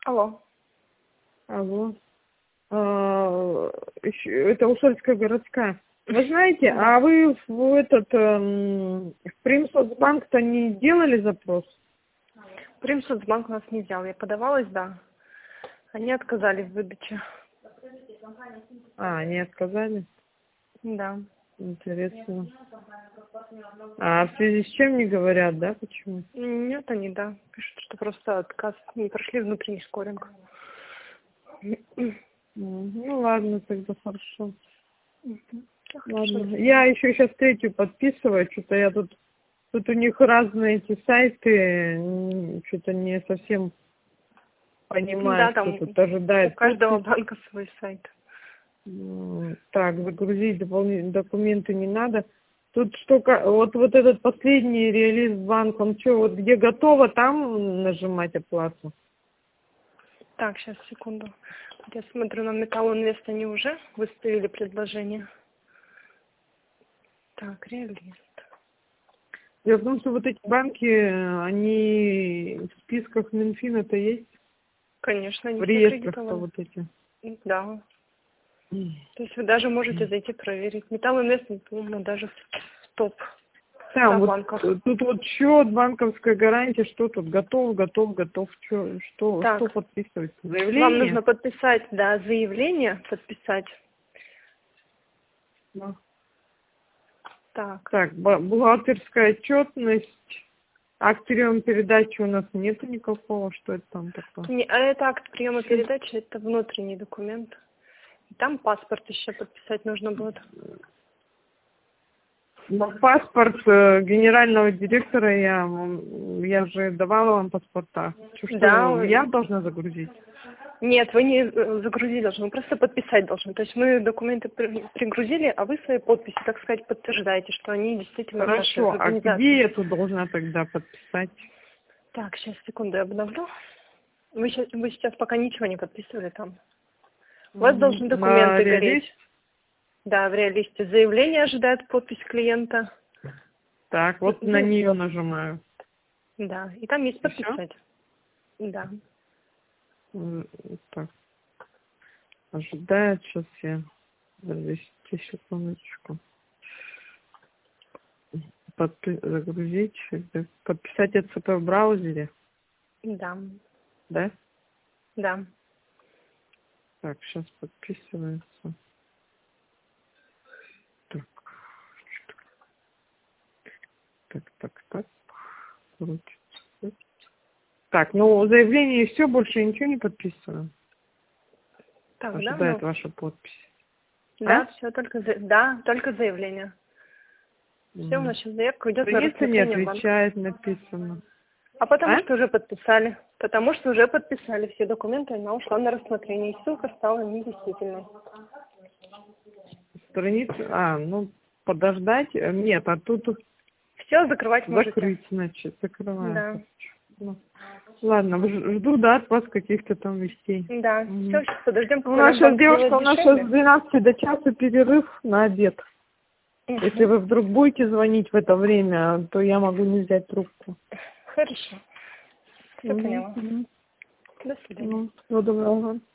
Алло. Алло. Это Усольская городская. Вы знаете, а вы в Примсоцбанк-то не делали запрос? Примсоцбанк у нас не взял. Я подавалась, да. Они отказали в выдаче. Они отказали? Да. Интересно. А в связи с чем не говорят, да? Почему? Нет, они, да. Пишут, что просто отказ. Не прошли внутренний скоринг. Ну ладно, тогда хорошо. Хорошо. Ладно. Я еще сейчас третью подписываю. Что-то я тут у них разные эти сайты. Что-то не совсем понимаю, Да, что там тут ожидает. у каждого банка свой сайт. Так, загрузить документы не надо. Тут что, вот этот последний реалист банк, он что, вот где готово, там нажимать оплату? Так, сейчас, секунду. Я смотрю, на Металл Инвест они уже выставили предложение. Так, реалист. Дело в том, что вот эти банки, они в списках Минфина-то есть? Конечно, они В все реестрах-то аккредитованы. вот эти. Да. То есть вы даже можете зайти проверить. Металл Инвест, по-моему, даже в топ 100 Там вот банков. тут вот счет, банковская гарантия, что тут готов, что подписывать? Заявление? Вам нужно подписать, да, заявление, подписать. Да. Так. Так, бухгалтерская отчетность, акт приема передачи у нас нету никакого, что это там такое? Это акт приема передачи, это внутренний документ. И там паспорт еще подписать нужно будет. Но паспорт генерального директора я же давала вам паспорта. Да. Я должна загрузить? Нет, вы не загрузить должны, вы просто подписать должны. То есть мы документы пригрузили, а вы своей подписью, так сказать, подтверждаете, что они действительно наши Хорошо, а организации. где я тут должна тогда подписать? Так, сейчас, секунду, я обновлю. Вы сейчас пока ничего не подписывали там. У вас должны документы гореть. Да, в реалисте. Заявление ожидает подпись клиента. Так, вот на нее нажимаю. Да, и там есть подписать. Да. Так, ожидает, сейчас я, подождите секундочку. Загрузить, подписать ЭЦП в браузере? Да. Да? Да. Так, сейчас подписывается. Так. Крутится. Так, ну заявление и все, больше ничего не подписываю. Так, Ожидает да, ваша подпись. Да, все, только заявление. Все, у нас сейчас заявка идет на Страница не рассмотрение в банк. отвечает, написано. А потому что уже подписали. Потому что уже подписали все документы, она ушла на рассмотрение. И ссылка стала недействительной. Страница, подождать. Нет, а тут Все, закрывать можете. закрыть, значит, закрываем. Да. Ладно, жду, да, от вас каких-то там вестей. Да, все, сейчас подождем. У нас сейчас, девушка, у нас сейчас с 12 до часа перерыв на обед. Если вы вдруг будете звонить в это время, то я могу не взять трубку. Хорошо. Все поняла. До свидания. Всего доброго.